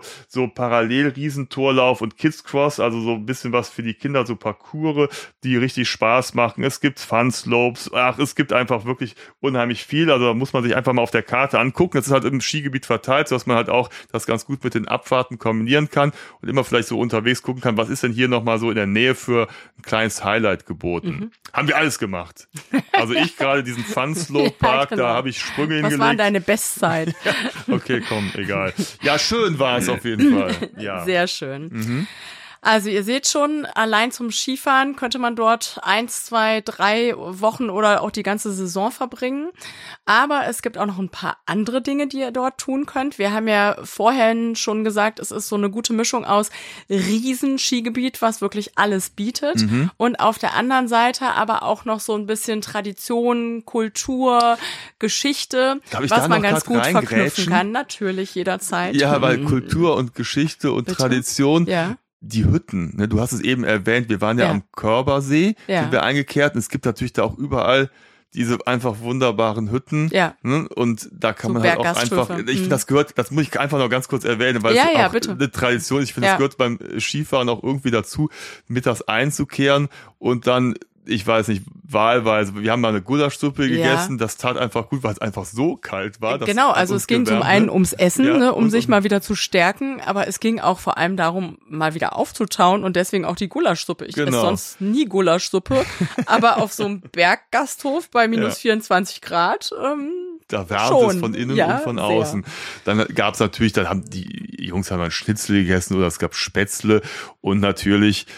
Parallel-Riesentorlauf und Kids Cross, also so ein bisschen was für die Kinder, so Parcours, die richtig Spaß machen. Es gibt Fun-Slopes, es gibt einfach wirklich unheimlich viel, also da muss man sich einfach mal auf der Karte angucken. Das ist halt im Skigebiet verteilt, sodass man halt auch das ganz gut mit den Abfahrten kombinieren kann und immer vielleicht so unterwegs gucken kann, was ist denn hier nochmal so in der Nähe für ein kleines Highlight geboten. Haben wir alles gemacht. Also ich gerade diesen Fun-Slope-Park, da habe ich Sprünge hingelegt. Was war deine Bestzeit? Okay, komm, egal. Ja, schön war es auf jeden Fall. Ja. Sehr schön. Also ihr seht schon, allein zum Skifahren könnte man dort 1, 2, 3 Wochen oder auch die ganze Saison verbringen. Aber es gibt auch noch ein paar andere Dinge, die ihr dort tun könnt. Wir haben ja vorhin schon gesagt, es ist so eine gute Mischung aus Riesen-Skigebiet, was wirklich alles bietet. Und auf der anderen Seite aber auch noch so ein bisschen Tradition, Kultur, Geschichte, was man ganz gut verknüpfen kann. Natürlich, jederzeit. Ja, weil Kultur und Geschichte und Tradition... Ja. Die Hütten, ne, du hast es eben erwähnt, wir waren ja am Körbersee, sind wir eingekehrt und es gibt natürlich da auch überall diese einfach wunderbaren Hütten, ne, und da kann man halt auch einfach, ich finde, das muss ich einfach noch ganz kurz erwähnen, weil es ist auch eine Tradition, ich finde, es gehört beim Skifahren auch irgendwie dazu, mittags einzukehren und dann, ich weiß nicht, wahlweise, wir haben mal eine Gulaschsuppe gegessen, das tat einfach gut, weil es einfach so kalt war. Genau, also es ging zum einen ums Essen, ne, um sich mal wieder zu stärken, aber es ging auch vor allem darum, mal wieder aufzutauen und deswegen auch die Gulaschsuppe. Ich esse sonst nie Gulaschsuppe, aber auf so einem Berggasthof bei minus 24 Grad, da wärmt es von innen und von außen. Dann gab's natürlich, dann haben die Jungs haben Schnitzel gegessen oder es gab Spätzle und natürlich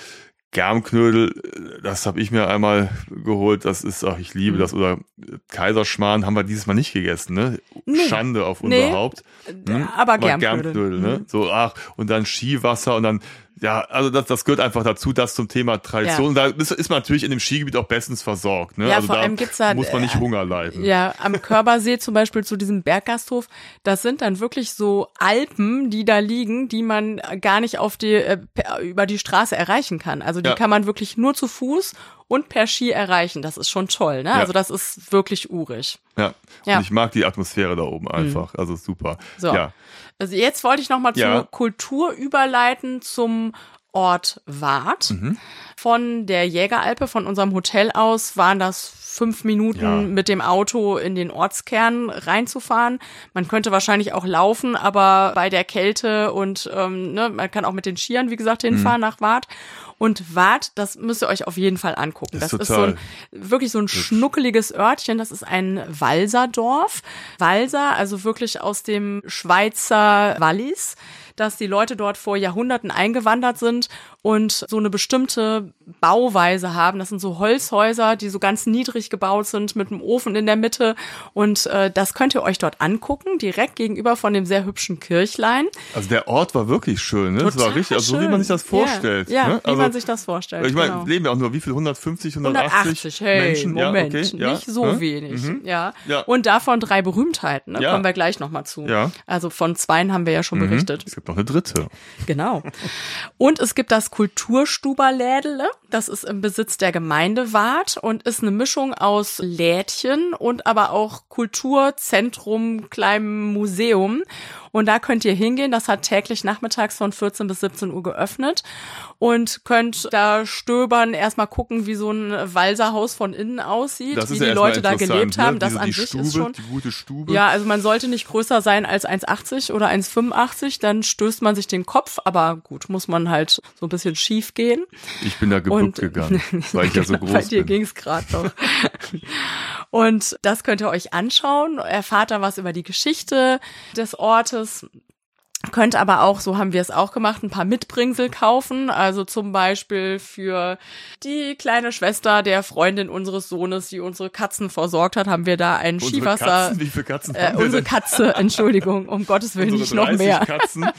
Germknödel, das habe ich mir einmal geholt, das ist auch, ich liebe das, oder Kaiserschmarrn haben wir dieses Mal nicht gegessen, ne? Schande auf unser Haupt. Aber Germknödel. Ne? So, und dann Skiwasser und dann Ja, also das gehört einfach dazu, das zum Thema Tradition. Ja. Da ist man natürlich in dem Skigebiet auch bestens versorgt. Ne? Ja, also vor da allem gibt's da, muss man nicht Hunger leiden. Ja, am Körbersee zum Beispiel zu diesem Berggasthof, das sind dann wirklich so Alpen, die da liegen, die man gar nicht über die Straße erreichen kann. Also die kann man wirklich nur zu Fuß und per Ski erreichen. Das ist schon toll, ne? Ja. Also das ist wirklich urig. Ja, und ich mag die Atmosphäre da oben einfach. Also super. So. Ja. Also jetzt wollte ich nochmal zur Kultur überleiten, zum Ort Waadt. Von der Jägeralpe, von unserem Hotel aus, waren das 5 Minuten mit dem Auto in den Ortskern reinzufahren. Man könnte wahrscheinlich auch laufen, aber bei der Kälte und man kann auch mit den Skiern, wie gesagt, hinfahren nach Waadt. Und Waadt, das müsst ihr euch auf jeden Fall angucken. Das ist wirklich so ein schnuckeliges Örtchen. Das ist ein Walserdorf. Walser, also wirklich aus dem Schweizer Wallis, dass die Leute dort vor Jahrhunderten eingewandert sind und so eine bestimmte Bauweise haben. Das sind so Holzhäuser, die so ganz niedrig gebaut sind mit einem Ofen in der Mitte. Und das könnt ihr euch dort angucken, direkt gegenüber von dem sehr hübschen Kirchlein. Also der Ort war wirklich schön, ne? Das war richtig, also so wie man sich das vorstellt. Ja, ne? wie man sich das vorstellt. Ich meine, leben ja auch nur wie viel? 150, 180 hey, Menschen? Moment, ja, okay, nicht so wenig. Ja. Ja. Und davon 3 Berühmtheiten, ne? Ja. Kommen wir gleich nochmal zu. Ja. Also von 2 haben wir ja schon berichtet. Es gibt noch eine dritte. Genau. Und es gibt das Kulturstuberlädele. Das ist im Besitz der Gemeinde Waadt und ist eine Mischung aus Lädchen und aber auch Kulturzentrum, kleinem Museum. Und da könnt ihr hingehen. Das hat täglich nachmittags von 14 bis 17 Uhr geöffnet und könnt da stöbern, erstmal gucken, wie so ein Walserhaus von innen aussieht, wie die Leute da gelebt haben. Das an sich ist schon die gute Stube. Ja, also man sollte nicht größer sein als 1,80 oder 1,85, dann stößt man sich den Kopf, aber gut, muss man halt so ein bisschen schief gehen. Ich bin da gebückt gegangen, weil ich ja so groß bin. Bei dir ging's gerade noch. Und das könnt ihr euch anschauen, erfahrt da was über die Geschichte des Ortes. Könnt aber auch, so haben wir es auch gemacht, ein paar Mitbringsel kaufen. Also zum Beispiel für die kleine Schwester der Freundin unseres Sohnes, die unsere Katzen versorgt hat, haben wir da ein Skiwasser. Katzen? Wie viele Katzen haben wir unsere denn? Katze, Entschuldigung, um Gottes Willen nicht noch mehr. Katzen.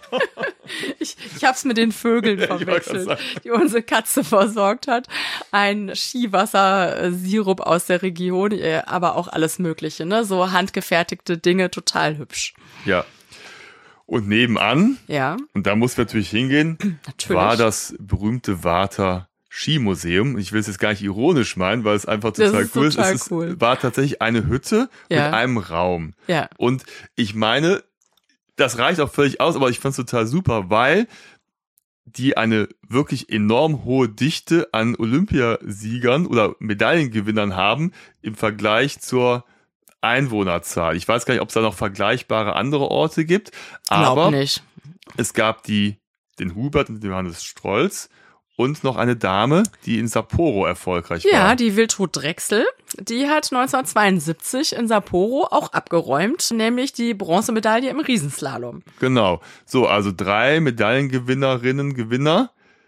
Ich hab's mit den Vögeln verwechselt, die unsere Katze versorgt hat. Ein Skiwassersirup aus der Region, aber auch alles Mögliche, ne? So handgefertigte Dinge, total hübsch. Ja. Und nebenan, ja, und da muss natürlich hingehen, war das berühmte Waadter Skimuseum. Ich will es jetzt gar nicht ironisch meinen, weil es einfach total cool ist. Es war tatsächlich eine Hütte mit einem Raum. Ja. Und ich meine, das reicht auch völlig aus, aber ich fand es total super, weil die eine wirklich enorm hohe Dichte an Olympiasiegern oder Medaillengewinnern haben im Vergleich zur Einwohnerzahl. Ich weiß gar nicht, ob es da noch vergleichbare andere Orte gibt, aber nicht. Es gab den Hubert und den Johannes Strolz und noch eine Dame, die in Sapporo erfolgreich war. Ja, die Wiltrud Drechsel, die hat 1972 in Sapporo auch abgeräumt, nämlich die Bronzemedaille im Riesenslalom. Genau. So, also 3 Medaillengewinnerinnen, Gewinner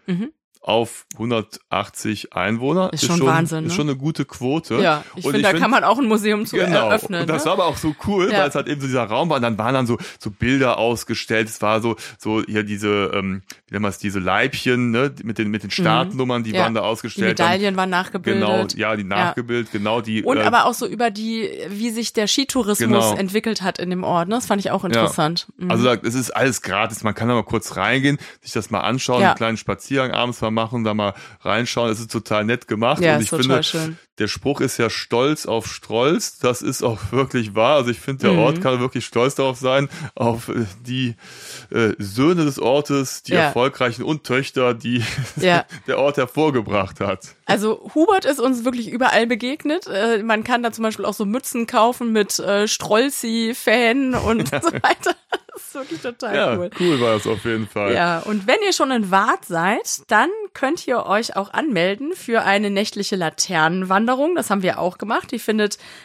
auf 180 Einwohner. Ist schon Wahnsinn, ne? Ist schon eine gute Quote. Ja, ich finde, da kann man auch ein Museum zu eröffnen. Und das war aber auch so cool, weil es halt eben so dieser Raum war und dann waren dann so Bilder ausgestellt. Es war so hier diese, wie nennt man es, diese Leibchen, ne, mit den Startnummern, die waren da ausgestellt. Die Medaillen waren nachgebildet. Genau, ja, die nachgebildet, genau die. Und aber auch so über wie sich der Skitourismus entwickelt hat in dem Ort, ne? Das fand ich auch interessant. Ja. Also es ist alles gratis, man kann da mal kurz reingehen, sich das mal anschauen, einen kleinen Spaziergang abends mal machen, da mal reinschauen. Es ist total nett gemacht. Ja, und ich finde, schön. Der Spruch ist ja stolz auf Strolz. Das ist auch wirklich wahr. Also ich finde, der Ort kann wirklich stolz darauf sein, auf die Söhne des Ortes, die Erfolgreichen und Töchter, die der Ort hervorgebracht hat. Also Hubert ist uns wirklich überall begegnet. Man kann da zum Beispiel auch so Mützen kaufen mit Strolzi-Fan und so weiter. Das ist wirklich total cool. Cool war das auf jeden Fall. Ja, und wenn ihr schon in Waadt seid, dann könnt ihr euch auch anmelden für eine nächtliche Laternenwanderung. Das haben wir auch gemacht. Die findet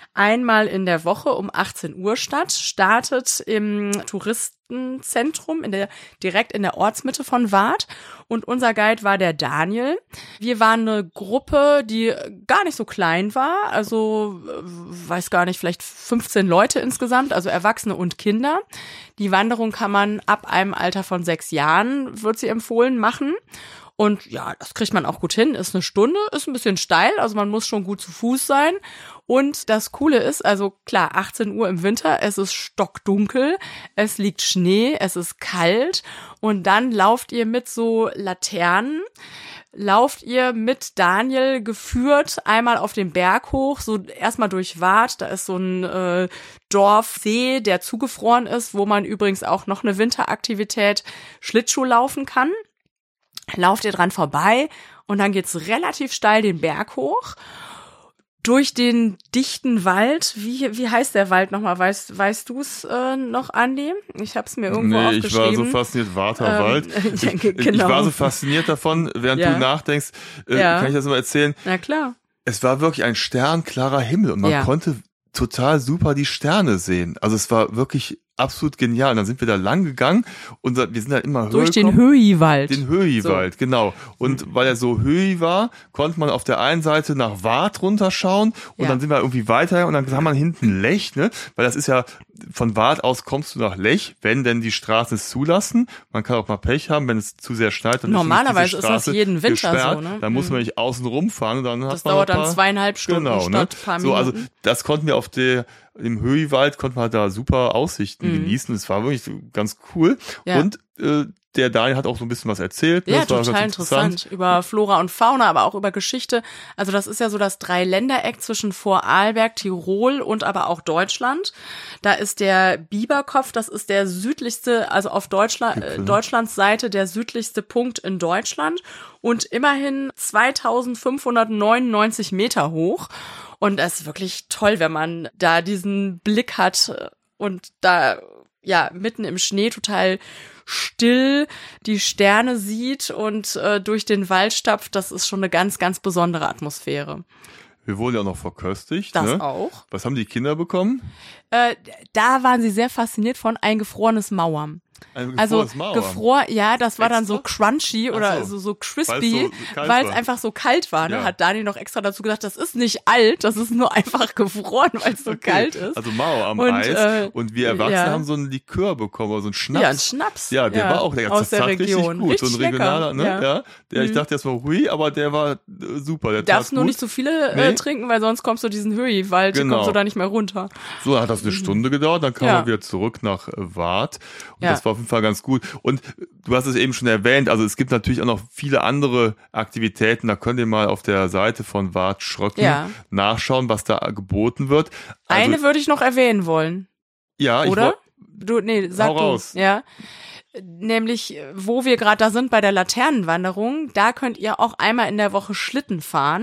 einmal in der Woche um 18 Uhr statt, startet im Touristenzentrum direkt in der Ortsmitte von Waadt. Und unser Guide war der Daniel. Wir waren eine Gruppe, die gar nicht so klein war, also weiß gar nicht, vielleicht 15 Leute insgesamt, also Erwachsene und Kinder. Die Wanderung kann man ab einem Alter von 6 Jahren, wird sie empfohlen, machen. Und ja, das kriegt man auch gut hin, ist eine Stunde, ist ein bisschen steil, also man muss schon gut zu Fuß sein. Und das Coole ist, also klar, 18 Uhr im Winter, es ist stockdunkel, es liegt Schnee, es ist kalt und dann lauft ihr mit so Laternen, lauft ihr mit Daniel geführt einmal auf den Berg hoch, so erstmal durch Waadt, da ist so ein Dorfsee, der zugefroren ist, wo man übrigens auch noch eine Winteraktivität Schlittschuh laufen kann. Lauft ihr dran vorbei und dann geht's relativ steil den Berg hoch. Durch den dichten Wald, wie heißt der Wald nochmal? Weißt du es noch, Andi? Ich habe es mir irgendwo aufgeschrieben. Ich war so fasziniert, Warter Wald. Genau. Ich war so fasziniert davon, während du nachdenkst, kann ich das mal erzählen? Na klar. Es war wirklich ein sternklarer Himmel und man konnte total super die Sterne sehen. Also es war wirklich absolut genial. Und dann sind wir da lang gegangen und wir sind dann immer höher durch den Höhiwald. Den Höhiwald, genau. Und weil er so höhig war, konnte man auf der einen Seite nach Waadt runterschauen und dann sind wir irgendwie weiter und dann haben wir hinten Lech, ne? Weil das ist ja, von Waadt aus kommst du nach Lech, wenn denn die Straßen es zulassen. Man kann auch mal Pech haben, wenn es zu sehr schneit. Dann normalerweise ist das jeden Winter gesperrt. So, ne? Dann muss man nicht außen rumfahren. Und dann das dauert dann 2,5 Stunden statt paar Minuten. So, also das konnten wir im Höhiwald konnten wir halt da super Aussichten genießen. Das war wirklich ganz cool. Ja. Und der Daniel hat auch so ein bisschen was erzählt. Ja, das war total interessant. Über Flora und Fauna, aber auch über Geschichte. Also das ist ja so das Dreiländereck zwischen Vorarlberg, Tirol und aber auch Deutschland. Da ist der Bieberkopf, das ist der südlichste, also auf Deutschlands Seite der südlichste Punkt in Deutschland und immerhin 2599 Meter hoch. Und das ist wirklich toll, wenn man da diesen Blick hat und da mitten im Schnee total still die Sterne sieht und durch den Wald stapft. Das ist schon eine ganz, ganz besondere Atmosphäre. Wir wurden ja auch noch verköstigt. Das auch. Was haben die Kinder bekommen? Da waren sie sehr fasziniert von eingefrorenes Mauern. Also das war dann so crunchy oder so crispy, weil es einfach so kalt war. Ne? Ja. Hat Dani noch extra dazu gesagt, das ist nicht alt, das ist nur einfach gefroren, weil es so kalt ist. Also Mauer am Eis. Und wir Erwachsene haben so einen Likör bekommen, also einen Schnaps. Ja, einen Schnaps. Ja, der war auch aus der Region. Richtig gut. Richtig so ein regionaler, ne? Ja. Ich dachte erst mal hui, aber der war super. Der darfst nur nicht so viele trinken, weil sonst kommst du diesen Höhiwald, kommst du da nicht mehr runter. So hat das eine Stunde gedauert, dann kamen wir wieder zurück nach Waadt. Und das war auf jeden Fall ganz gut. Und du hast es eben schon erwähnt, also es gibt natürlich auch noch viele andere Aktivitäten. Da könnt ihr mal auf der Seite von Waadt Schröcken nachschauen, was da geboten wird. Also, eine würde ich noch erwähnen wollen. Ja, oder? Sag du. Raus. Ja. Nämlich, wo wir gerade da sind bei der Laternenwanderung, da könnt ihr auch einmal in der Woche Schlitten fahren.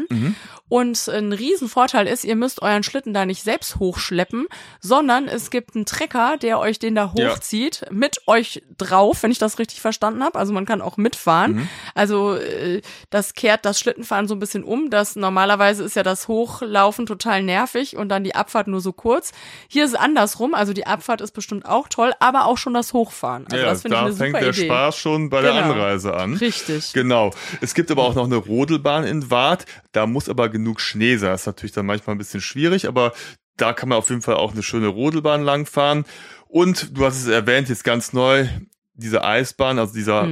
Und ein Riesenvorteil ist, ihr müsst euren Schlitten da nicht selbst hochschleppen, sondern es gibt einen Trecker, der euch den da hochzieht, mit euch drauf, wenn ich das richtig verstanden habe. Also man kann auch mitfahren. Also das kehrt das Schlittenfahren so ein bisschen um. Normalerweise ist ja das Hochlaufen total nervig und dann die Abfahrt nur so kurz. Hier ist es andersrum, also die Abfahrt ist bestimmt auch toll, aber auch schon das Hochfahren. Also das finde ich eine super Idee. Da fängt der Spaß schon bei der Anreise an. Richtig. Genau. Es gibt aber auch noch eine Rodelbahn in Waadt. Da muss aber genug Schnee sein. Das ist natürlich dann manchmal ein bisschen schwierig, aber da kann man auf jeden Fall auch eine schöne Rodelbahn langfahren. Und du hast es erwähnt, jetzt ganz neu, diese Eisbahn, also dieser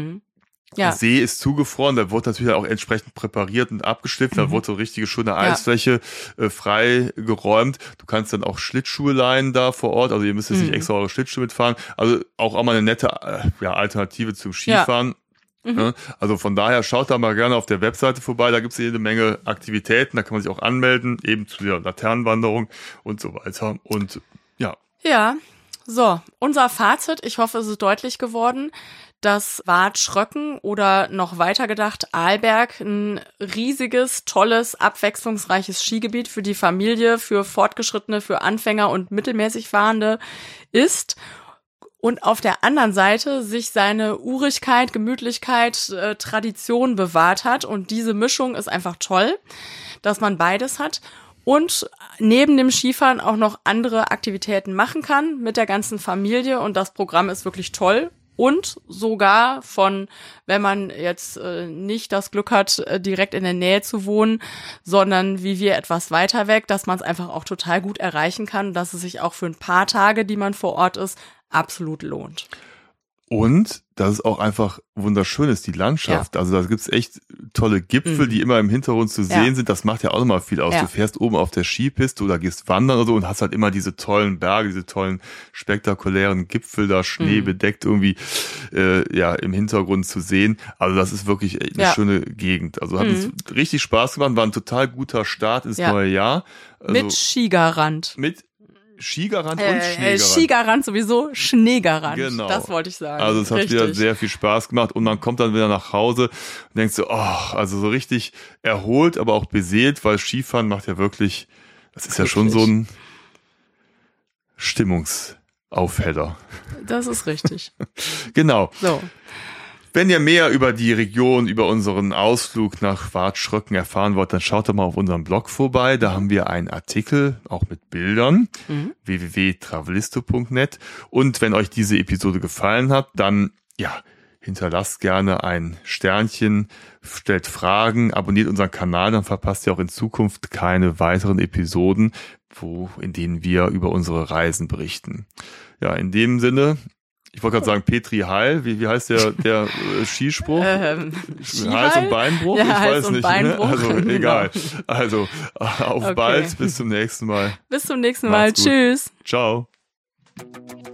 See ist zugefroren, da wurde natürlich auch entsprechend präpariert und abgeschliffen, da wurde so richtige schöne Eisfläche frei geräumt. Du kannst dann auch Schlittschuhe leihen da vor Ort, also ihr müsst jetzt nicht extra eure Schlittschuhe mitfahren, also auch mal eine nette Alternative zum Skifahren. Also von daher schaut da mal gerne auf der Webseite vorbei, da gibt es jede Menge Aktivitäten, da kann man sich auch anmelden, eben zu der Laternenwanderung und so weiter und Ja, so, unser Fazit, ich hoffe, es ist deutlich geworden, dass Waadt Schröcken oder noch weiter gedacht Arlberg ein riesiges, tolles, abwechslungsreiches Skigebiet für die Familie, für Fortgeschrittene, für Anfänger und mittelmäßig Fahrende ist. Und auf der anderen Seite sich seine Urigkeit, Gemütlichkeit, Tradition bewahrt hat. Und diese Mischung ist einfach toll, dass man beides hat. und neben dem Skifahren auch noch andere Aktivitäten machen kann mit der ganzen Familie und das Programm ist wirklich toll. Und sogar von, wenn man jetzt nicht das Glück hat, direkt in der Nähe zu wohnen, sondern wie wir etwas weiter weg, dass man es einfach auch total gut erreichen kann, dass es sich auch für ein paar Tage, die man vor Ort ist, absolut lohnt. Und dass es auch einfach wunderschön ist, die Landschaft. Ja. Also da gibt's echt tolle Gipfel, die immer im Hintergrund zu sehen sind. Das macht ja auch nochmal viel aus. Ja. Du fährst oben auf der Skipiste oder gehst wandern oder so und hast halt immer diese tollen Berge, diese tollen spektakulären Gipfel da, schneebedeckt irgendwie im Hintergrund zu sehen. Also das ist wirklich echt eine schöne Gegend. Also hat uns richtig Spaß gemacht, war ein total guter Start ins neue Jahr. Also, mit Skigarant. Mit Skigarant und Schneegarant. Skigarant sowieso, Schneegarant. Genau. Das wollte ich sagen. Also es hat wieder sehr viel Spaß gemacht und man kommt dann wieder nach Hause und denkt so, also so richtig erholt, aber auch beseelt, weil Skifahren macht ja wirklich, das ist ja schon so ein Stimmungsaufheller. Das ist richtig. Genau. So. Wenn ihr mehr über die Region, über unseren Ausflug nach Bad Schröcken erfahren wollt, dann schaut doch mal auf unserem Blog vorbei. Da haben wir einen Artikel, auch mit Bildern, www.travelisto.net. Und wenn euch diese Episode gefallen hat, dann hinterlasst gerne ein Sternchen, stellt Fragen, abonniert unseren Kanal, dann verpasst ihr auch in Zukunft keine weiteren Episoden, in denen wir über unsere Reisen berichten. Ja, in dem Sinne... Ich wollte gerade sagen, Petri Heil, wie heißt der Skispruch? Hals- und Beinbruch? Ja, ich weiß nicht. Beinbruch, Also genau. Egal. Also auf bald, bis zum nächsten Mal. Bis zum nächsten Mal. Macht's gut. Tschüss. Ciao.